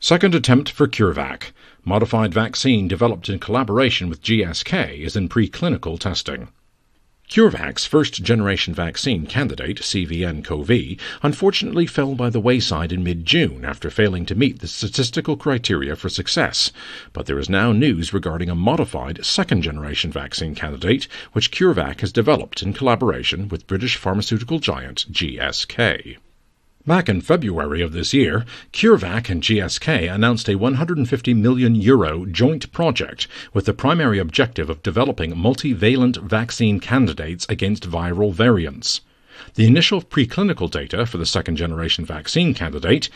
Second attempt for CureVac. Modified vaccine developed in collaboration with GSK is in preclinical testing. CureVac's first-generation vaccine candidate, CVnCoV, unfortunately fell by the wayside in mid-June after failing to meet the statistical criteria for success. But there is now news regarding a modified second-generation vaccine candidate, which CureVac has developed in collaboration with British pharmaceutical giant GSK. Back in February of this year, CureVac and GSK announced a €150 million joint project with the primary objective of developing multivalent vaccine candidates against viral variants. The initial preclinical data for the second-generation vaccine candidate,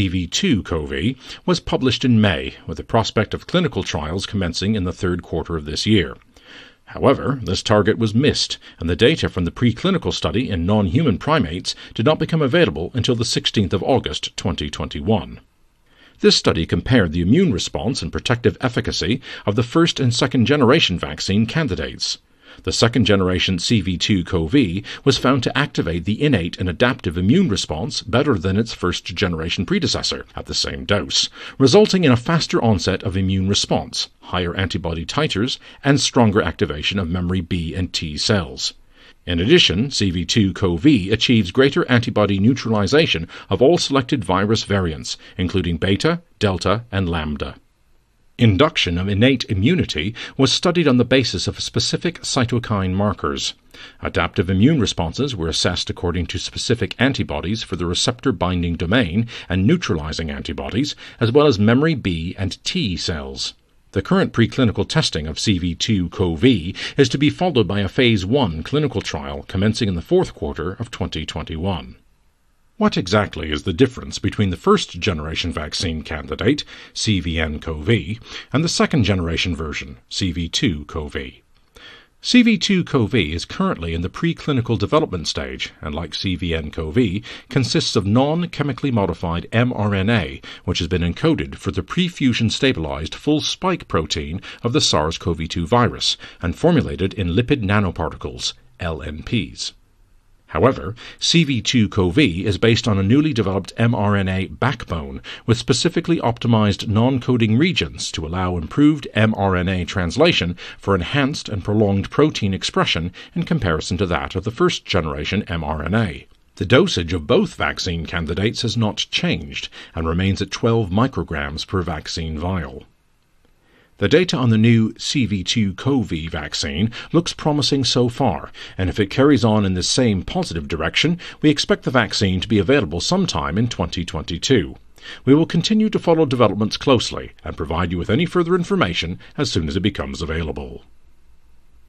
CV2CoV, was published in May, with the prospect of clinical trials commencing in the third quarter of this year. However, this target was missed, and the data from the preclinical study in non-human primates did not become available until the 16th of August 2021. This study compared the immune response and protective efficacy of the first and second-generation vaccine candidates. The second-generation CV2CoV was found to activate the innate and adaptive immune response better than its first-generation predecessor at the same dose, resulting in a faster onset of immune response, higher antibody titers, and stronger activation of memory B and T cells. In addition, CV2CoV achieves greater antibody neutralization of all selected virus variants, including Beta, Delta, and Lambda. Induction of innate immunity was studied on the basis of specific cytokine markers. Adaptive immune responses were assessed according to specific antibodies for the receptor binding domain and neutralizing antibodies, as well as memory B and T cells. The current preclinical testing of CV2CoV is to be followed by a Phase 1 clinical trial commencing in the fourth quarter of 2021. What exactly is the difference between the first-generation vaccine candidate, CVnCoV, and the second-generation version, CV2CoV? CV2CoV is currently in the preclinical development stage and, like CVnCoV, consists of non-chemically modified mRNA, which has been encoded for the pre-fusion-stabilized full spike protein of the SARS-CoV-2 virus and formulated in lipid nanoparticles, LNPs. However, CV2CoV is based on a newly developed mRNA backbone with specifically optimized non-coding regions to allow improved mRNA translation for enhanced and prolonged protein expression in comparison to that of the first-generation mRNA. The dosage of both vaccine candidates has not changed and remains at 12 micrograms per vaccine vial. The data on the new CV2CoV vaccine looks promising so far, and if it carries on in the same positive direction, we expect the vaccine to be available sometime in 2022. We will continue to follow developments closely and provide you with any further information as soon as it becomes available.